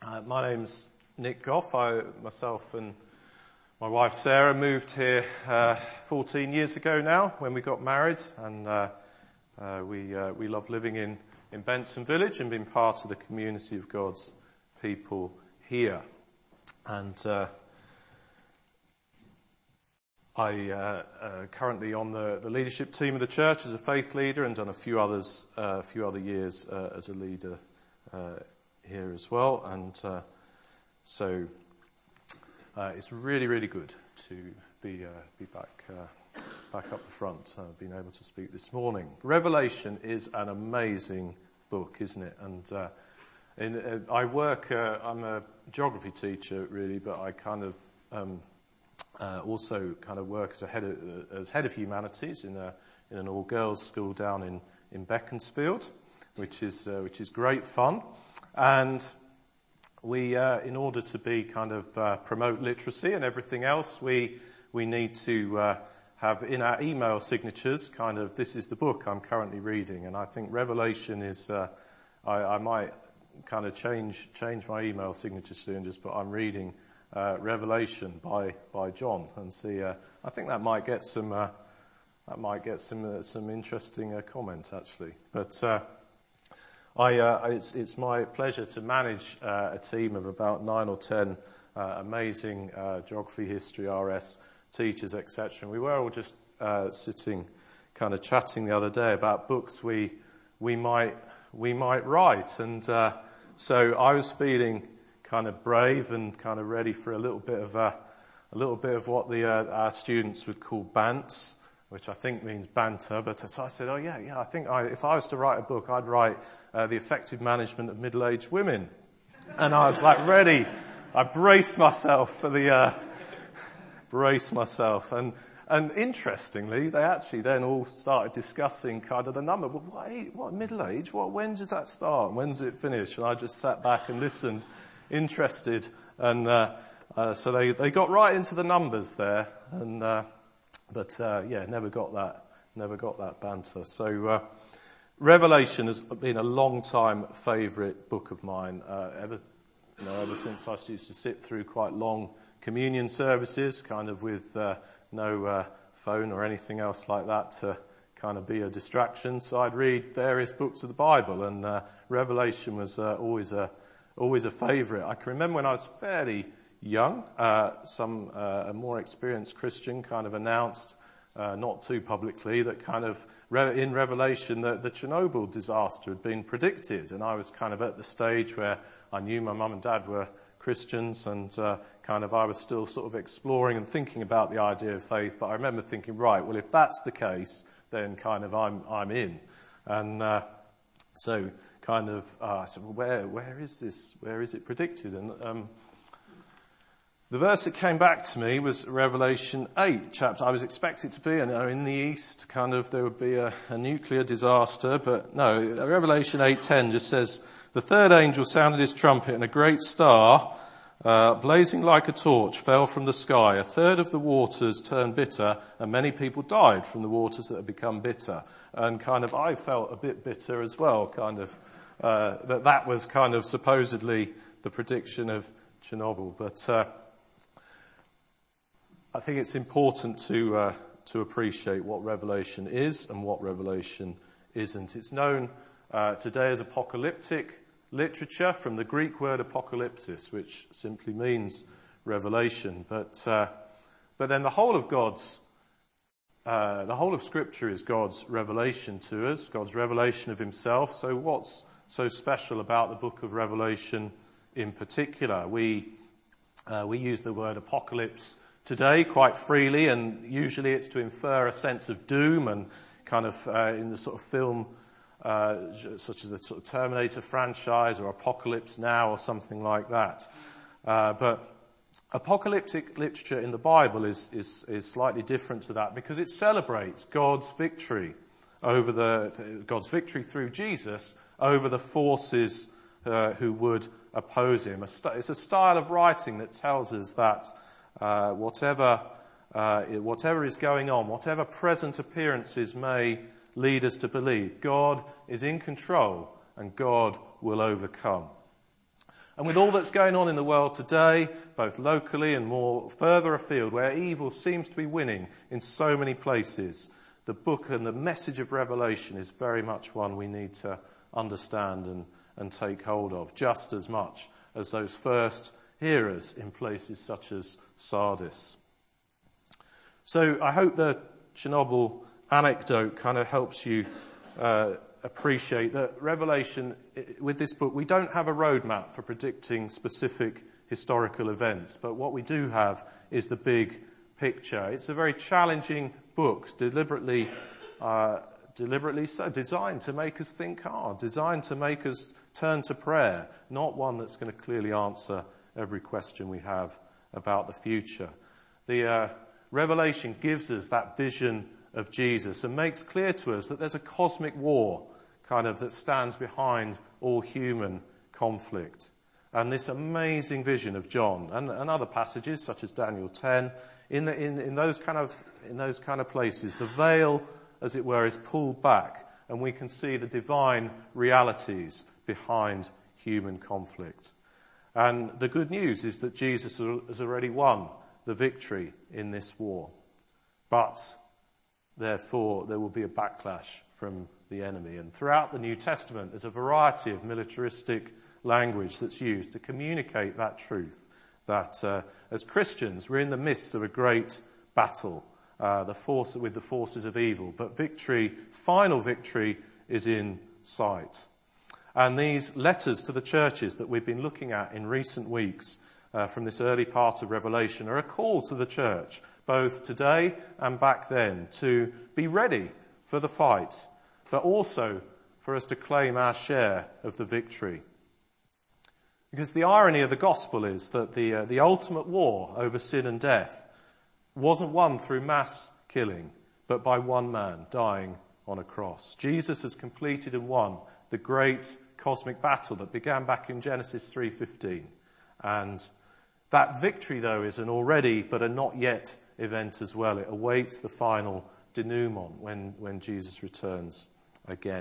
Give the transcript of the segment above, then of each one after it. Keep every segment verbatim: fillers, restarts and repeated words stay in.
Uh, my name's Nick Goff. I myself and my wife Sarah moved here uh, fourteen years ago now when we got married, and uh, uh, we uh, we love living in, in Benson Village and being part of the community of God's people here. And uh, I uh, uh, currently on the, the leadership team of the church as a faith leader, and done a few others, uh, a few other years uh, as a leader uh, here as well. And uh, so uh, it's really, really good to be uh, be back uh, back up the front, uh, being able to speak this morning. Revelation is an amazing book, isn't it? And uh, in, uh, I work. Uh, I'm a geography teacher, really, but I kind of um, uh, also kind of work as a head of, uh, as head of humanities in a in an all-girls school down in in Beaconsfield, which is uh, which is great fun. And we, uh, in order to be kind of uh, promote literacy and everything else, we we need to uh, have in our email signatures kind of, this is the book I'm currently reading. And I think Revelation is, uh, I, I might kind of change change my email signature soon, just but I'm reading uh, Revelation by by John, and see. Uh, I think that might get some uh, that might get some uh, some interesting uh, comment actually, but. Uh, I, uh, it's, it's my pleasure to manage uh, a team of about nine or ten uh, amazing uh, geography, history, R S teachers, et cetera. And we were all just uh, sitting, kind of chatting the other day about books we we might we might write. And uh, so I was feeling kind of brave and kind of ready for a little bit of a, a little bit of what the uh, our students would call bants, which I think means banter. But so I said, oh yeah, yeah, I think I, if I was to write a book, I'd write uh, The Effective Management of Middle-Aged Women. And I was like ready. I braced myself for the, uh, braced myself. And, and interestingly, they actually then all started discussing kind of the number. Well, what, what middle age? What, when does that start? When does it finish? And I just sat back and listened, interested. And, uh, uh, so they, they got right into the numbers there. And, uh, But, uh, yeah, never got that, never got that banter. So, uh, Revelation has been a long time favourite book of mine, uh, ever, you know, ever since I used to sit through quite long communion services, kind of with, uh, no, uh, phone or anything else like that to kind of be a distraction. So I'd read various books of the Bible, and, uh, Revelation was, uh, always a, always a favourite. I can remember when I was fairly young, uh, some, uh, a more experienced Christian kind of announced, uh, not too publicly, that kind of re- in Revelation that the Chernobyl disaster had been predicted. And I was kind of at the stage where I knew my mum and dad were Christians, and, uh, kind of I was still sort of exploring and thinking about the idea of faith. But I remember thinking, right, well, if that's the case, then kind of I'm, I'm in. And, uh, so kind of, uh, I said, well, where, where is this, where is it predicted? And, um, The verse that came back to me was Revelation eight chapter. I was expecting it to be, you know, in the east, kind of there would be a, a nuclear disaster, but no, Revelation eight ten just says, the third angel sounded his trumpet, and a great star, uh, blazing like a torch, fell from the sky. A third of the waters turned bitter, and many people died from the waters that had become bitter. And kind of, I felt a bit bitter as well, kind of, uh, that that was kind of supposedly the prediction of Chernobyl. But, uh, I think it's important to uh, to appreciate what Revelation is and what Revelation isn't. It's known uh, today as apocalyptic literature, from the Greek word apocalypsis, which simply means revelation. But uh, but then the whole of God's uh, the whole of Scripture is God's revelation to us, God's revelation of Himself. So what's so special about the book of Revelation in particular? We uh, we use the word apocalypse today quite freely, and usually it's to infer a sense of doom, and kind of uh, in the sort of film uh, such as the sort of Terminator franchise or Apocalypse Now or something like that. Uh, but apocalyptic literature in the Bible is, is is slightly different to that, because it celebrates God's victory over the God's victory through Jesus over the forces uh, who would oppose Him. It's a style of writing that tells us that Uh, whatever, uh, whatever is going on, whatever present appearances may lead us to believe, God is in control and God will overcome. And with all that's going on in the world today, both locally and more further afield, where evil seems to be winning in so many places, the book and the message of Revelation is very much one we need to understand and, and take hold of, just as much as those first hearers in places such as Sardis. So I hope the Chernobyl anecdote kind of helps you uh, appreciate that Revelation, with this book, we don't have a roadmap for predicting specific historical events, but what we do have is the big picture. It's a very challenging book, deliberately, uh, deliberately so, designed to make us think hard, designed to make us turn to prayer, not one that's going to clearly answer every question we have about the future. The uh, Revelation gives us that vision of Jesus and makes clear to us that there's a cosmic war kind of that stands behind all human conflict. And this amazing vision of John and, and other passages such as Daniel ten, in, the, in, in those kind of in those kind of places, the veil, as it were, is pulled back and we can see the divine realities behind human conflict. And the good news is that Jesus has already won the victory in this war. But therefore, there will be a backlash from the enemy. And throughout the New Testament, there's a variety of militaristic language that's used to communicate that truth, that uh, as Christians, we're in the midst of a great battle uh, the force with the forces of evil. But victory, final victory, is in sight. And these letters to the churches that we've been looking at in recent weeks uh, from this early part of Revelation are a call to the church, both today and back then, to be ready for the fight, but also for us to claim our share of the victory. Because the irony of the gospel is that the uh, the ultimate war over sin and death wasn't won through mass killing, but by one man dying on a cross. Jesus has completed and won the great cosmic battle that began back in Genesis three fifteen. And that victory, though, is an already but a not yet event as well. It awaits the final denouement when, when Jesus returns again.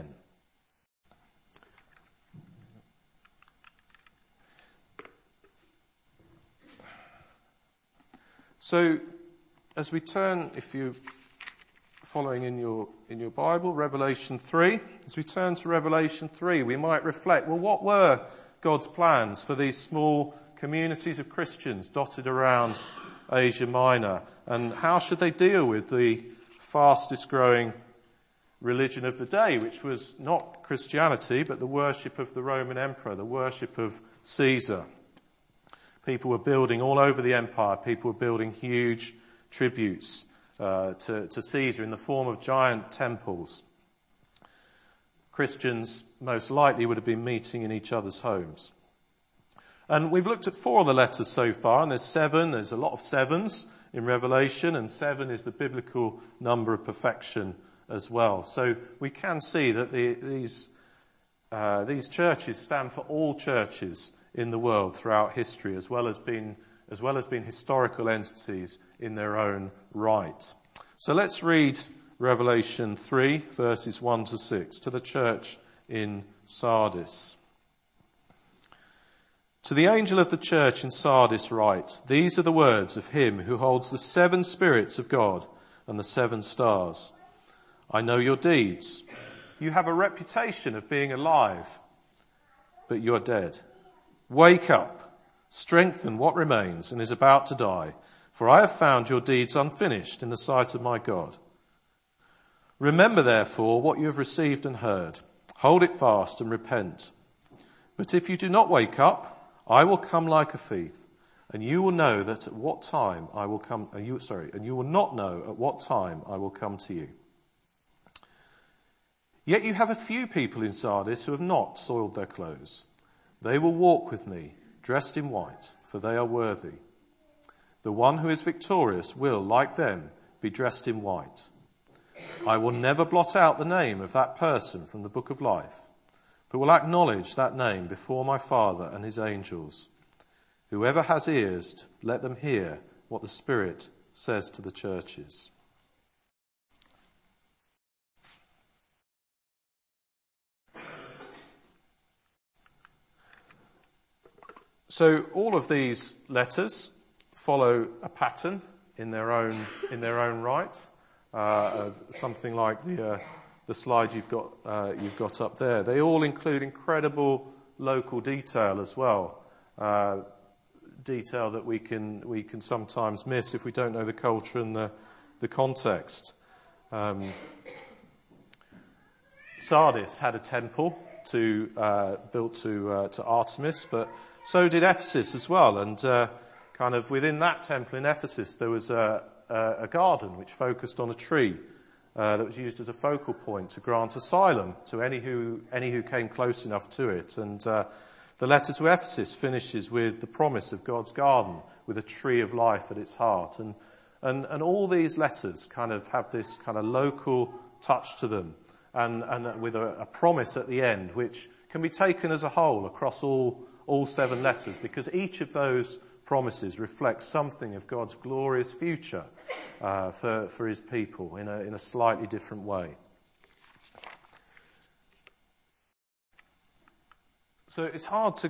So, as we turn, if you're following in your in your Bible, Revelation three, as we turn to Revelation three, we might reflect, well, what were God's plans for these small communities of Christians dotted around Asia Minor, and how should they deal with the fastest growing religion of the day, which was not Christianity, but the worship of the Roman Emperor, the worship of Caesar. People were building all over the empire, people were building huge tributes uh, to, to Caesar in the form of giant temples. Christians most likely would have been meeting in each other's homes. And we've looked at four of the letters so far, and there's seven, there's a lot of sevens in Revelation, and seven is the biblical number of perfection as well. So we can see that the, these, uh, these churches stand for all churches in the world throughout history, as well as being, as well as being historical entities in their own right. So let's read Revelation three, verses one to six, to the church in Sardis. To the angel of the church in Sardis write, these are the words of him who holds the seven spirits of God and the seven stars. I know your deeds. You have a reputation of being alive, but you are dead. Wake up, strengthen what remains and is about to die, for I have found your deeds unfinished in the sight of my God. Remember, therefore, what you have received and heard. Hold it fast and repent. But if you do not wake up, I will come like a thief, and you will know that at what time I will come, uh, you, sorry, and you will not know at what time I will come to you. Yet you have a few people in Sardis who have not soiled their clothes. They will walk with me, dressed in white, for they are worthy. The one who is victorious will, like them, be dressed in white. I will never blot out the name of that person from the book of life, but will acknowledge that name before my Father and his angels. Whoever has ears, let them hear what the Spirit says to the churches. So all of these letters follow a pattern in their own in their own right. Uh, something like the uh, the slide you've got uh, you've got up there. They all include incredible local detail as well. Uh, detail that we can we can sometimes miss if we don't know the culture and the the context. Um, Sardis had a temple to uh, built to uh, to Artemis, but so did Ephesus as well. And uh, kind of within that temple in Ephesus, there was a, a, a garden which focused on a tree uh, that was used as a focal point to grant asylum to any who any who came close enough to it. And uh, the letter to Ephesus finishes with the promise of God's garden with a tree of life at its heart. And and and all these letters kind of have this kind of local touch to them. And, and with a, a promise at the end, which can be taken as a whole across all, all seven letters, because each of those promises reflects something of God's glorious future uh, for, for his people in a, in a slightly different way. So it's hard to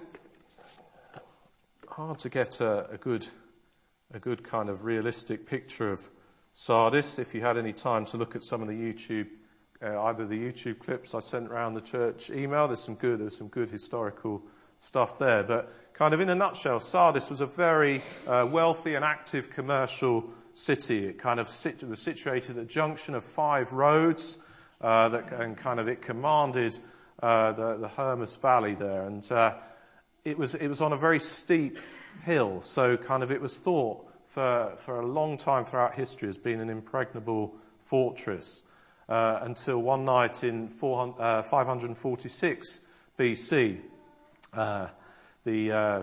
hard to get a, a good a good kind of realistic picture of Sardis. If you had any time to look at some of the YouTube. Uh, either the YouTube clips I sent around the church email, there's some good, there's some good historical stuff there. But kind of in a nutshell, Sardis was a very uh, wealthy and active commercial city. It kind of sit, was situated at the junction of five roads, uh, that, and kind of it commanded uh, the, the Hermus Valley there. And uh, it was it was on a very steep hill, so kind of it was thought for for a long time throughout history as being an impregnable fortress. Uh, until one night in four, uh, five forty-six B C, uh, the uh,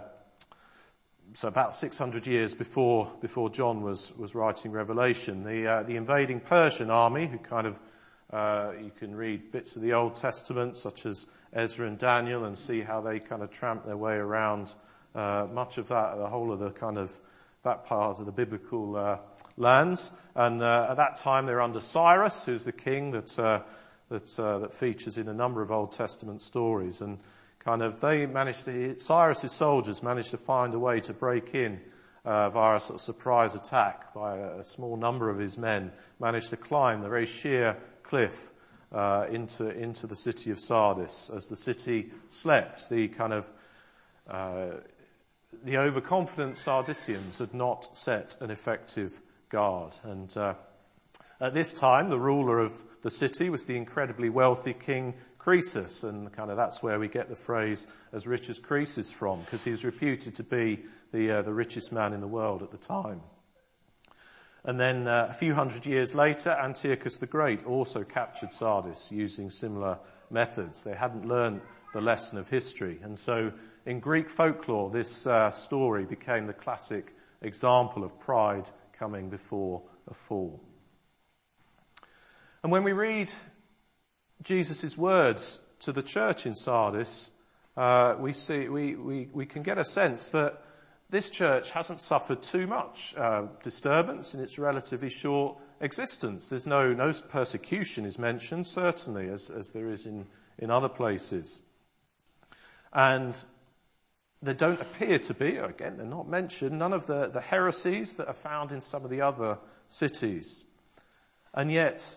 so about six hundred years before before John was was writing Revelation, the uh, the invading Persian army, who kind of uh, you can read bits of the Old Testament such as Ezra and Daniel and see how they kind of tramp their way around uh, much of that, the whole of the kind of that part of the biblical uh, lands. And uh, at that time they're under Cyrus, who's the king that uh, that uh, that features in a number of Old Testament stories. And kind of they managed to, Cyrus's soldiers managed to find a way to break in uh, via a sort of surprise attack by a, a small number of his men, managed to climb the very sheer cliff uh, into into the city of Sardis. As the city slept, the kind of uh, the overconfident Sardisians had not set an effective guard. And uh, at this time, the ruler of the city was the incredibly wealthy King Croesus, and kind of that's where we get the phrase "as rich as Croesus" from, because he was reputed to be the uh, the richest man in the world at the time. And then uh, a few hundred years later, Antiochus the Great also captured Sardis using similar methods. They hadn't learned the lesson of history, and so in Greek folklore, this uh, story became the classic example of pride coming before a fall. And when we read Jesus' words to the church in Sardis, uh, we see we, we, we can get a sense that this church hasn't suffered too much uh, disturbance in its relatively short existence. There's no no persecution is mentioned, certainly, as, as there is in, in other places. And there don't appear to be, again, they're not mentioned, none of the, the heresies that are found in some of the other cities. And yet,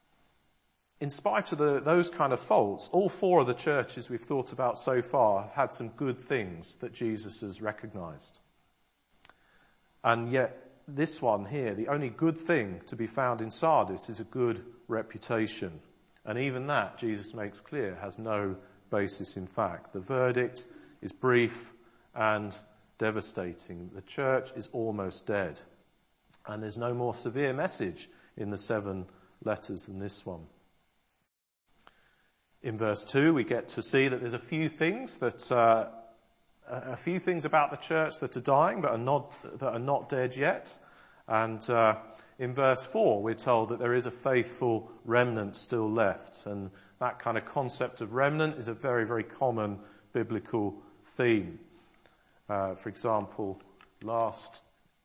in spite of the, those kind of faults, all four of the churches we've thought about so far have had some good things that Jesus has recognized. And yet, this one here, the only good thing to be found in Sardis is a good reputation. And even that, Jesus makes clear, has no basis in fact. The verdict is brief and devastating. The church is almost dead. And there's no more severe message in the seven letters than this one. In verse two, we get to see that there's a few things that, uh, a few things about the church that are dying but are not, that are not dead yet. And uh, in verse four, we're told that there is a faithful remnant still left. And that kind of concept of remnant is a very, very common biblical theme. Uh, for example, last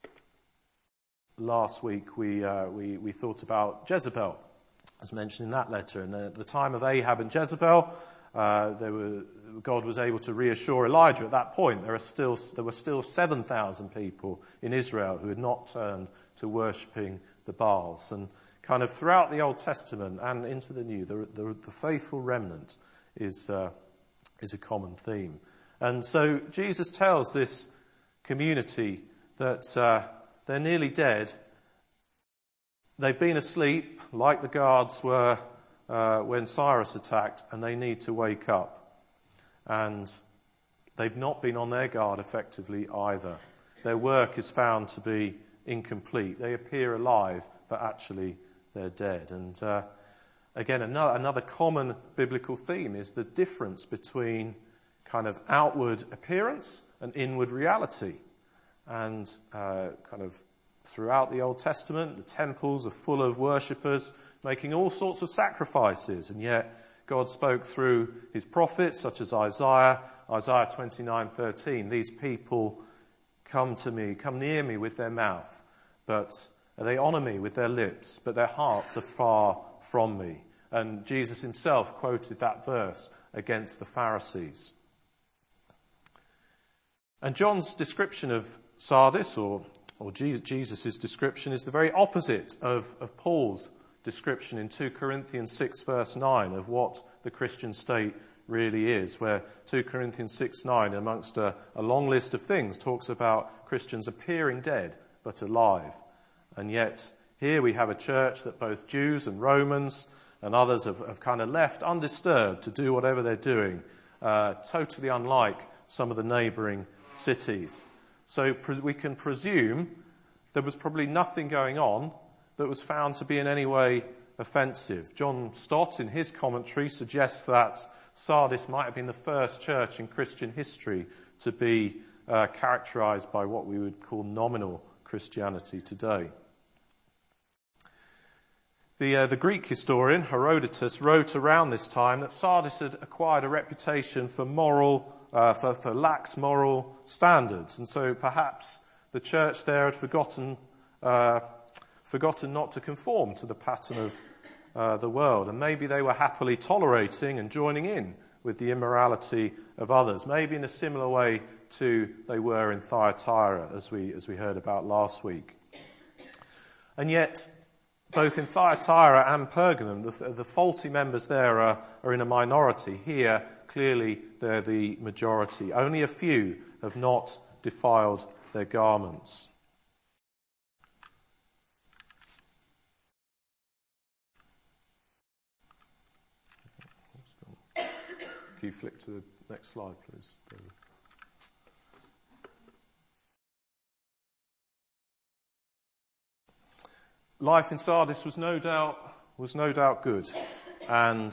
last week we, uh, we we thought about Jezebel, as mentioned in that letter. And at the time of Ahab and Jezebel, uh, there were God was able to reassure Elijah at that point. There are still there were still seven thousand people in Israel who had not turned to worshipping the Baals. And kind of throughout the Old Testament and into the New, the, the, the faithful remnant is uh, is a common theme. And so Jesus tells this community that uh, they're nearly dead. They've been asleep, like the guards were uh, when Cyrus attacked, and they need to wake up. And they've not been on their guard effectively either. Their work is found to be incomplete. They appear alive, but actually they're dead. And uh, again, another, another common biblical theme is the difference between kind of outward appearance and inward reality. And uh, kind of throughout the Old Testament, the temples are full of worshippers making all sorts of sacrifices, and yet God spoke through his prophets, such as Isaiah, Isaiah twenty-nine thirteen. These people come to me, come near me with their mouth, but they honour me with their lips, but their hearts are far from me. And Jesus himself quoted that verse against the Pharisees. And John's description of Sardis, or, or Jesus' description, is the very opposite of, of Paul's description in two Corinthians six verse nine of what the Christian state really is, where two Corinthians six nine, amongst a, a long list of things, talks about Christians appearing dead but alive. And yet here we have a church that both Jews and Romans and others have, have kind of left undisturbed to do whatever they're doing, uh, totally unlike some of the neighbouring cities. So pre- we can presume there was probably nothing going on that was found to be in any way offensive. John Stott, in his commentary, suggests that Sardis might have been the first church in Christian history to be uh, characterised by what we would call nominal Christianity today. The, uh, the Greek historian Herodotus wrote around this time that Sardis had acquired a reputation for moral, uh, for, for lax moral standards, and so perhaps the church there had forgotten uh, forgotten not to conform to the pattern of uh, the world, and maybe they were happily tolerating and joining in with the immorality of others, maybe in a similar way to they were in Thyatira, as we as we heard about last week. And yet, both in Thyatira and Pergamum, the, the faulty members there are, are in a minority. Here, clearly, they're the majority. Only a few have not defiled their garments. Can you flick to the next slide, please, David? Life in Sardis was no doubt was no doubt good, and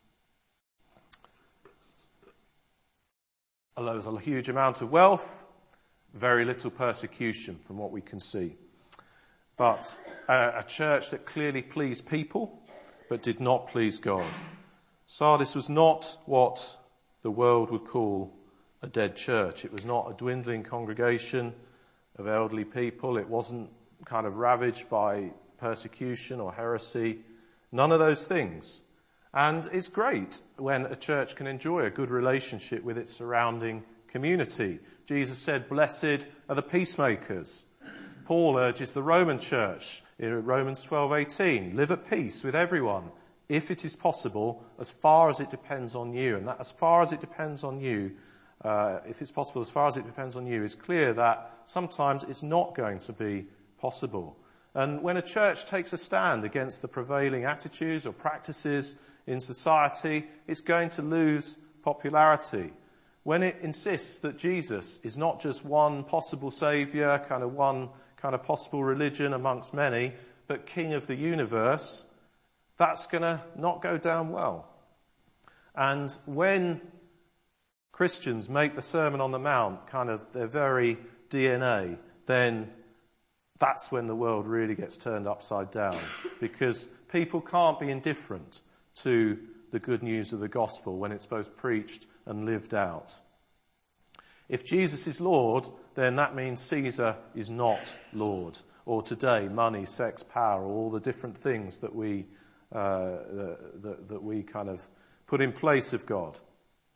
although there was a huge amount of wealth, very little persecution from what we can see. But a, a church that clearly pleased people, but did not please God. Sardis was not what the world would call a dead church. It was not a dwindling congregation of elderly people. It wasn't kind of ravaged by persecution or heresy. None of those things. And it's great when a church can enjoy a good relationship with its surrounding community. Jesus said, "Blessed are the peacemakers." Paul urges the Roman church in Romans twelve eighteen, "Live at peace with everyone, if it is possible, as far as it depends on you." And that as far as it depends on you, uh, if it's possible, as far as it depends on you, is clear that sometimes it's not going to be possible. And when a church takes a stand against the prevailing attitudes or practices in society, it's going to lose popularity. When it insists that Jesus is not just one possible saviour, kind of one kind of possible religion amongst many, but King of the universe, that's going to not go down well. And when Christians make the Sermon on the Mount kind of their very D N A, then that's when the world really gets turned upside down, because people can't be indifferent to the good news of the gospel when it's both preached and lived out. If Jesus is Lord, then that means Caesar is not Lord. Or today, money, sex, power, all the different things that we uh, that, that we kind of put in place of God.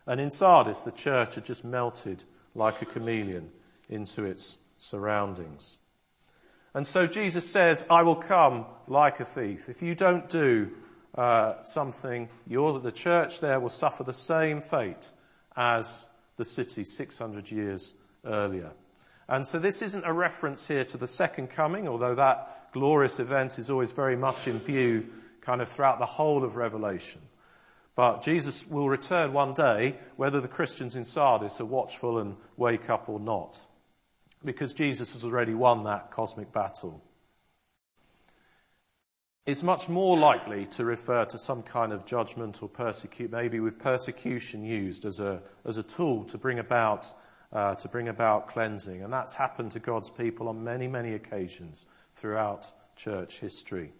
And in Sardis, the church had just melted like a chameleon into its surroundings. And so Jesus says, I will come like a thief. If you don't do uh, something, you're, the church there will suffer the same fate as the city six hundred years earlier. And so this isn't a reference here to the second coming, although that glorious event is always very much in view kind of throughout the whole of Revelation. But Jesus will return one day, whether the Christians in Sardis are watchful and wake up or not, because Jesus has already won that cosmic battle. It's much more likely to refer to some kind of judgment or persecute, maybe with persecution used as a as a tool to bring about uh, to bring about cleansing, and that's happened to God's people on many, many occasions throughout church history.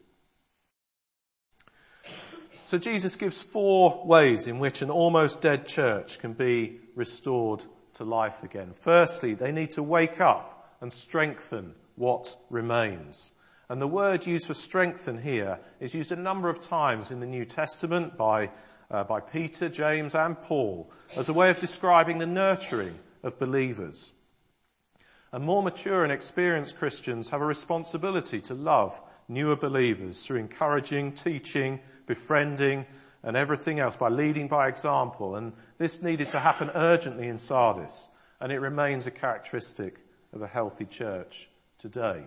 So Jesus gives four ways in which an almost dead church can be restored to life again. Firstly, they need to wake up and strengthen what remains. And the word used for strengthen here is used a number of times in the New Testament by, uh, by Peter, James and Paul as a way of describing the nurturing of believers. And more mature and experienced Christians have a responsibility to love newer believers through encouraging, teaching, befriending and everything else, by leading by example. And this needed to happen urgently in Sardis, and it remains a characteristic of a healthy church today.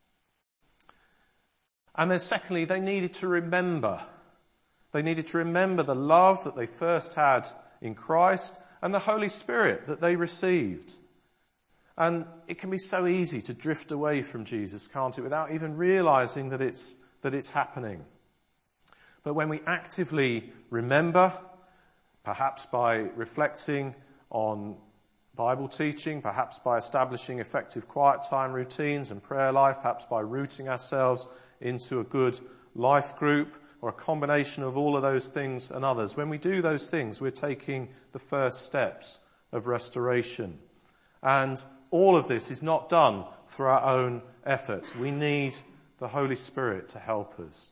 And then secondly, they needed to remember. They needed to remember the love that they first had in Christ and the Holy Spirit that they received. And it can be so easy to drift away from Jesus, can't it, without even realizing that it's, that it's happening. But when we actively remember, perhaps by reflecting on Bible teaching, perhaps by establishing effective quiet time routines and prayer life, perhaps by rooting ourselves into a good life group, or a combination of all of those things and others. When we do those things, we're taking the first steps of restoration. And all of this is not done through our own efforts. We need the Holy Spirit to help us.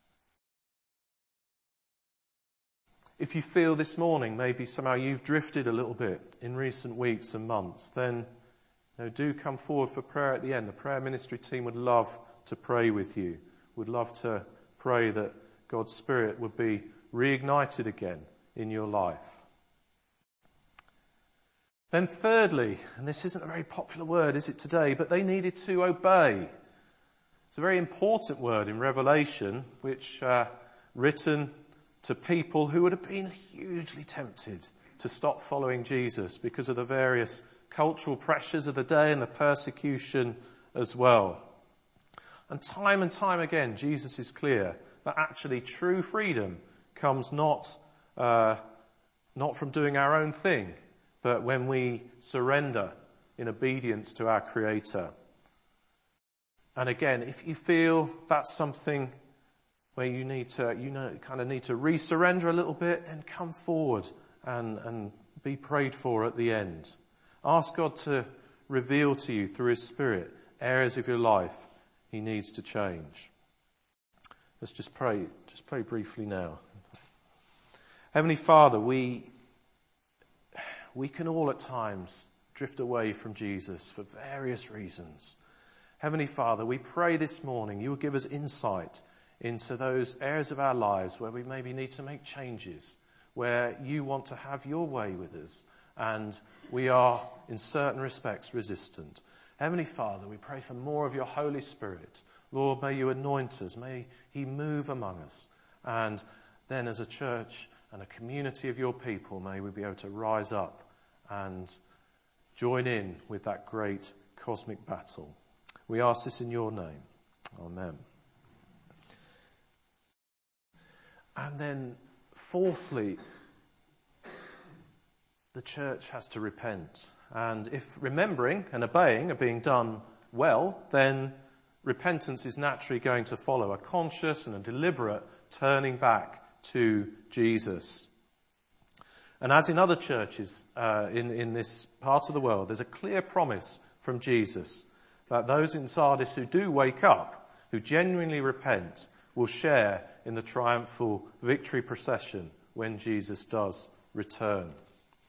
If you feel this morning maybe somehow you've drifted a little bit in recent weeks and months, then you know, do come forward for prayer at the end. The prayer ministry team would love to pray with you, would love to pray that God's Spirit would be reignited again in your life. Then thirdly, and this isn't a very popular word, is it today, but they needed to obey. It's a very important word in Revelation, which uh, written to people who would have been hugely tempted to stop following Jesus because of the various cultural pressures of the day and the persecution as well. And time and time again, Jesus is clear that actually true freedom comes not uh, not from doing our own thing, but when we surrender in obedience to our Creator. And again, if you feel that's something where you need to, you know, kind of need to re-surrender a little bit, then come forward and, and be prayed for at the end. Ask God to reveal to you through His Spirit areas of your life He needs to change. Let's just pray, just pray briefly now. Heavenly Father, we, we can all at times drift away from Jesus for various reasons. Heavenly Father, we pray this morning you will give us insight into those areas of our lives where we maybe need to make changes, where you want to have your way with us, and we are, in certain respects, resistant. Heavenly Father, we pray for more of your Holy Spirit. Lord, may you anoint us, may he move among us, and then as a church and a community of your people, may we be able to rise up and join in with that great cosmic battle. We ask this in your name. Amen. And then, fourthly, the church has to repent. And if remembering and obeying are being done well, then repentance is naturally going to follow, a conscious and a deliberate turning back to Jesus. And as in other churches uh, in, in this part of the world, there's a clear promise from Jesus that those in Sardis who do wake up, who genuinely repent, will share in the triumphal victory procession when Jesus does return.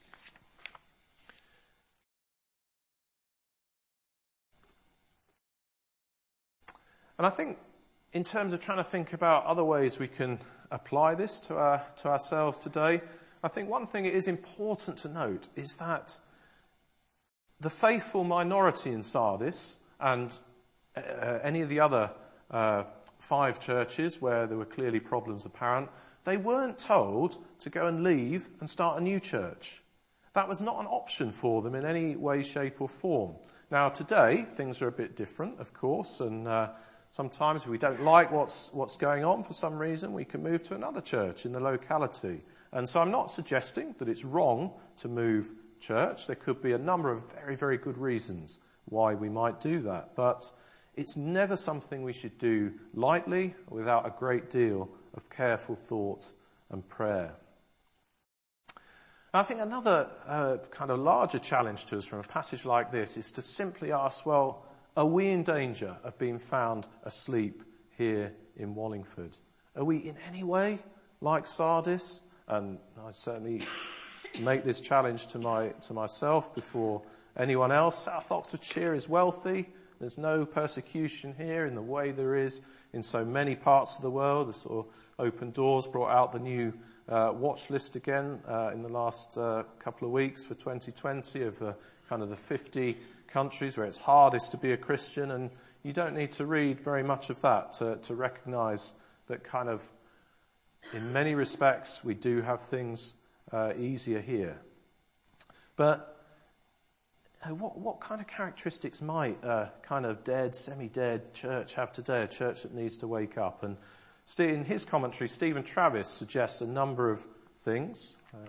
And I think in terms of trying to think about other ways we can apply this to our, to ourselves today, I think one thing it is important to note is that the faithful minority in Sardis and uh, any of the other uh, five churches where there were clearly problems apparent, they weren't told to go and leave and start a new church. That was not an option for them in any way, shape or form. Now today, things are a bit different, of course, and uh, sometimes if we don't like what's, what's going on for some reason, we can move to another church in the locality. And so I'm not suggesting that it's wrong to move church. There could be a number of very, very good reasons why we might do that. But it's never something we should do lightly without a great deal of careful thought and prayer. I think another uh, kind of larger challenge to us from a passage like this is to simply ask, well, are we in danger of being found asleep here in Wallingford? Are we in any way like Sardis? And I certainly make this challenge to my to myself before anyone else. South Oxfordshire is wealthy. There's no persecution here in the way there is in so many parts of the world. The sort of Open Doors brought out the new uh, watch list again uh, in the last uh, couple of weeks for twenty twenty of the kind of the fifty countries where it's hardest to be a Christian, and you don't need to read very much of that to, to recognise that kind of in many respects we do have things uh, easier here. But uh, what, what kind of characteristics might a kind of dead, semi-dead church have today, a church that needs to wake up? And in his commentary, Stephen Travis suggests a number of things. Uh,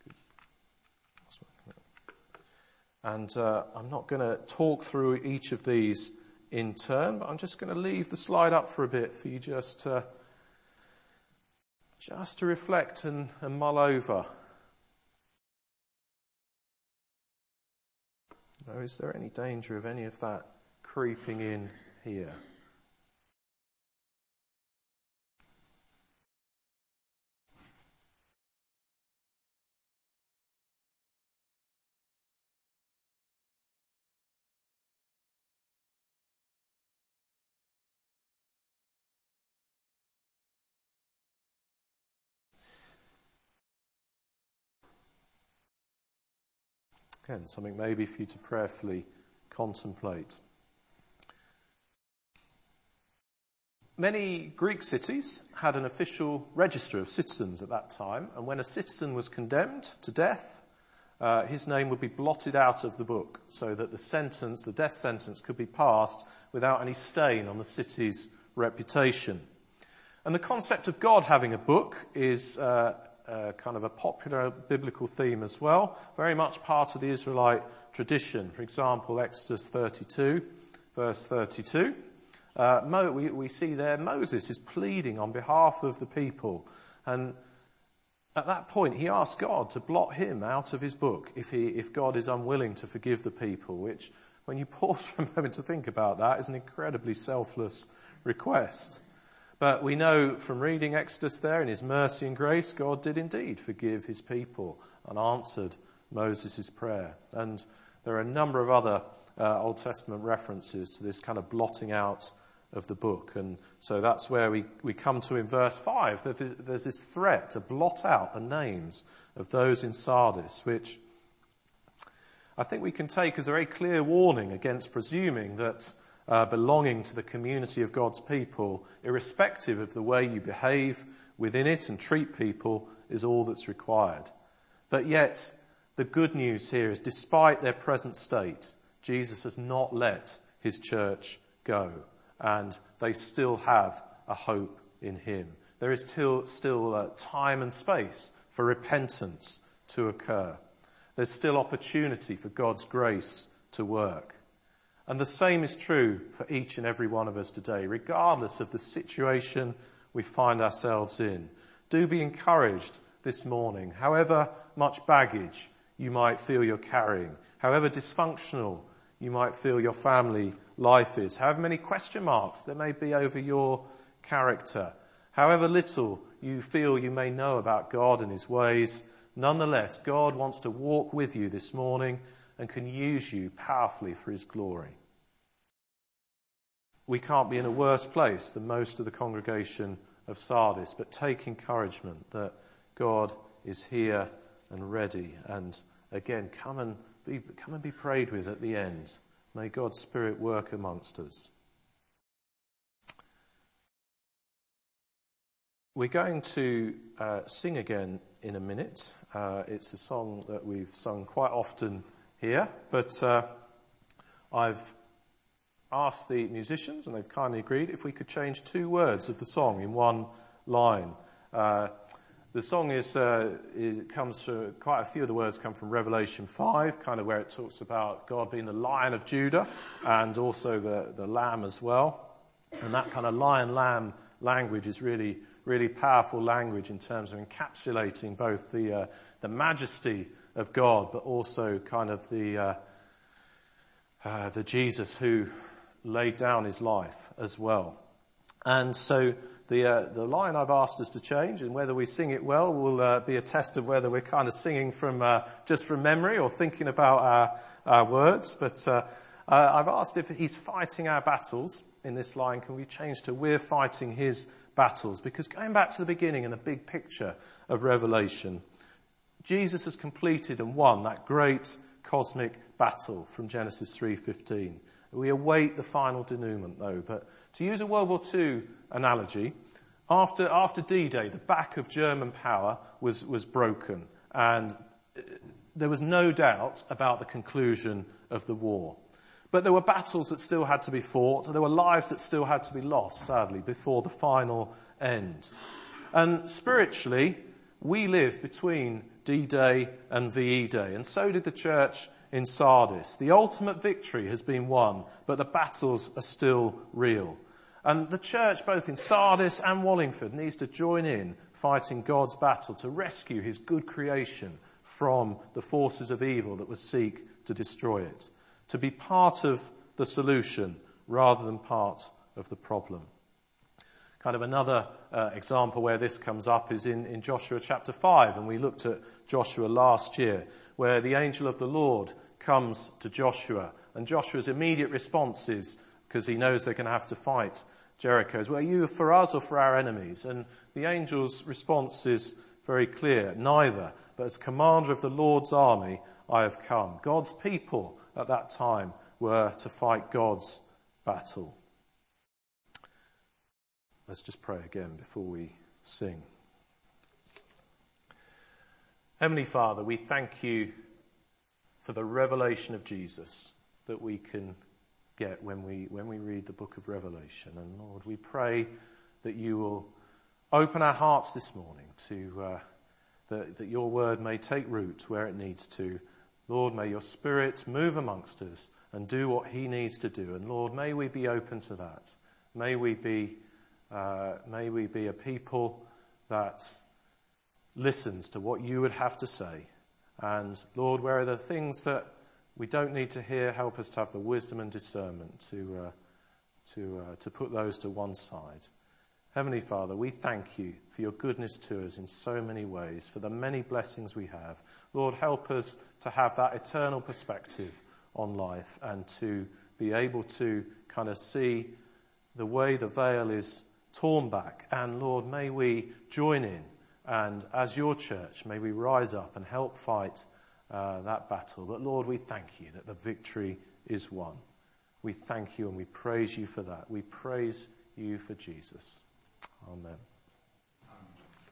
and uh, I'm not going to talk through each of these in turn, but I'm just going to leave the slide up for a bit for you just to, just to reflect and, and mull over. Now, is there any danger of any of that creeping in here? Again, something maybe for you to prayerfully contemplate. Many Greek cities had an official register of citizens at that time, and when a citizen was condemned to death, uh, his name would be blotted out of the book so that the sentence, the death sentence, could be passed without any stain on the city's reputation. And the concept of God having a book is uh, Uh, kind of a popular biblical theme as well, very much part of the Israelite tradition. For example, Exodus thirty-two, verse thirty-two. Uh, Mo, we, we see there Moses is pleading on behalf of the people, and at that point he asks God to blot him out of his book if he if God is unwilling to forgive the people, which, when you pause for a moment to think about that, is an incredibly selfless request. But we know from reading Exodus there, in his mercy and grace, God did indeed forgive his people and answered Moses' prayer. And there are a number of other uh, Old Testament references to this kind of blotting out of the book. And so that's where we, we come to in verse five, that there's this threat to blot out the names of those in Sardis, which I think we can take as a very clear warning against presuming that Uh, belonging to the community of God's people, irrespective of the way you behave within it and treat people, is all that's required. But yet, the good news here is, despite their present state, Jesus has not let his church go, and they still have a hope in him. There is still, still uh, time and space for repentance to occur. There's still opportunity for God's grace to work. And the same is true for each and every one of us today, regardless of the situation we find ourselves in. Do be encouraged this morning, however much baggage you might feel you're carrying, however dysfunctional you might feel your family life is, however many question marks there may be over your character, however little you feel you may know about God and his ways, nonetheless, God wants to walk with you this morning and can use you powerfully for his glory. we can't be in a worse place than most of the congregation of Sardis, but take encouragement that God is here and ready. And again, come and be, come and be prayed with at the end. May God's Spirit work amongst us. We're going to uh, sing again in a minute. Uh, it's a song that we've sung quite often here, but uh, I've asked the musicians, and they've kindly agreed, if we could change two words of the song in one line. Uh, the song is, uh, it comes to, quite a few of the words come from Revelation five, kind of where it talks about God being the Lion of Judah and also the, the Lamb as well. And that kind of lion-lamb language is really really powerful language in terms of encapsulating both the uh, the majesty of God, but also kind of the uh, uh, the Jesus who laid down his life as well. And so the uh, the line I've asked us to change, and whether we sing it well will uh, be a test of whether we're kind of singing from uh, just from memory or thinking about our, our words. But uh, uh, I've asked if he's fighting our battles in this line, can we change to we're fighting his battles? Because going back to the beginning and the big picture of Revelation, Jesus has completed and won that great cosmic battle from Genesis three fifteen. We await the final denouement though. But to use a World War Two analogy, after after D-Day, the back of German power was, was broken, and there was no doubt about the conclusion of the war. But there were battles that still had to be fought, and there were lives that still had to be lost, sadly, before the final end. And spiritually, we live between D-Day and V E Day, and so did the church in Sardis. The ultimate victory has been won, but the battles are still real. And the church, both in Sardis and Wallingford, needs to join in fighting God's battle to rescue his good creation from the forces of evil that would seek to destroy it. To be part of the solution rather than part of the problem. Kind of another uh, example where this comes up is in, in Joshua chapter five, and we looked at Joshua last year, where the angel of the Lord comes to Joshua, and Joshua's immediate response is, because he knows they're going to have to fight Jericho, is, well, are you for us or for our enemies? And the angel's response is very clear, neither, but as commander of the Lord's army I have come. God's people at that time were to fight God's battle. Let's just pray again before we sing. Heavenly Father, we thank you for the revelation of Jesus that we can get when we when we read the book of Revelation. And Lord, we pray that you will open our hearts this morning to uh, that, that your word may take root where it needs to. Lord, may your Spirit move amongst us and do what he needs to do. And Lord, may we be open to that. May we be, uh, may we be a people that listens to what you would have to say. And Lord, where are the things that we don't need to hear, help us to have the wisdom and discernment to, uh, to, uh, to put those to one side. Heavenly Father, we thank you for your goodness to us in so many ways, for the many blessings we have. Lord, help us to have that eternal perspective on life and to be able to kind of see the way the veil is torn back. And Lord, may we join in, and as your church, may we rise up and help fight uh, that battle. But Lord, we thank you that the victory is won. We thank you and we praise you for that. We praise you for Jesus. Amen.